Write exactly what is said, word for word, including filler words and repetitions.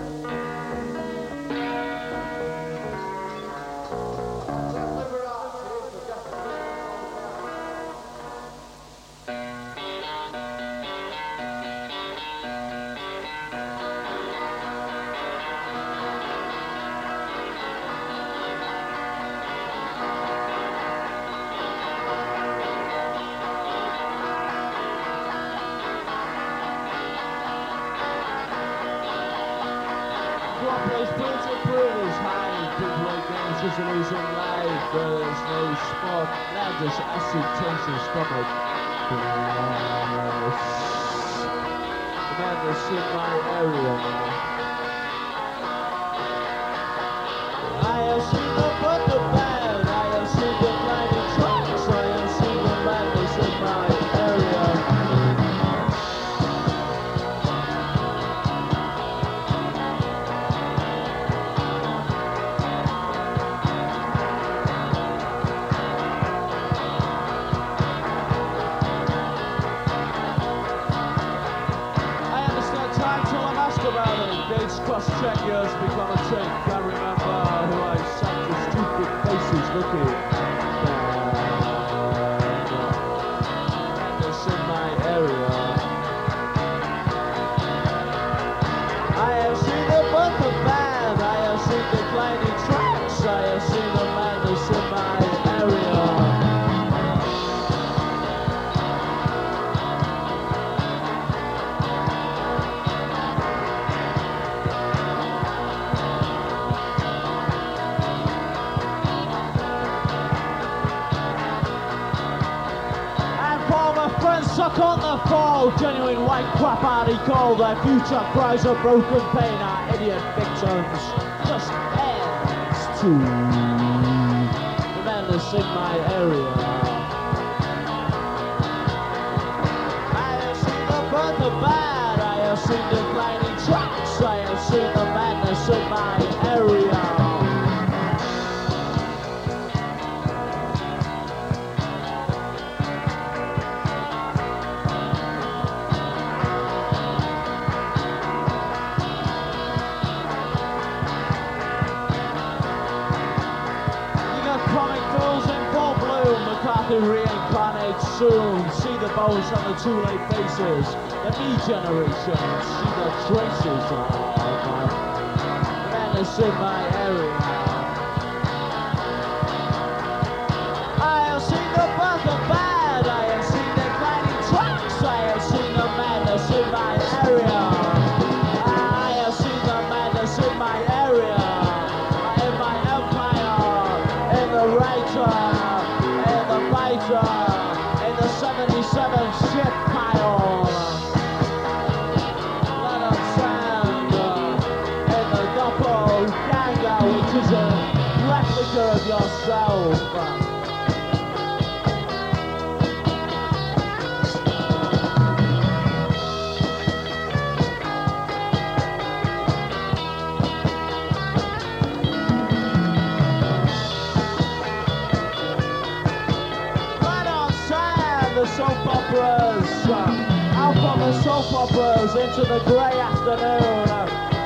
Those brutal brewers hide people like games just losing life. There's no spot, now just acid turns your stomach. Yes. The madness in my area. I have seen the but the bad, I have seen the blinding tracks, I have seen the madness in my area. Cross-check yours, become a trick. Can't remember who I sat with stupid faces looking. Madness in my area. I have seen the book of band. I have seen declining tracks. I have seen the madness in my area. Suck on the fall, genuine white crap hardy cold. Their future cries of broken pain are idiot victims. Just ends to the madness in my area. I have seen the birth of bad, I have seen declining tracks, I have seen the madness in my area. Reincarnate soon. See the bones on the too late faces. The me generation. See the traces of my madness in my area. I have seen the birth of bad. I have seen declining tracks. I have seen the madness in my area. I have seen the madness in my area. In my empire. In the writer. In the seventy-seven ship pile, let us stand in the doppelganger, which is a replica of yourself. Soap operas, uh, out on the soap operas into the grey afternoon. Uh,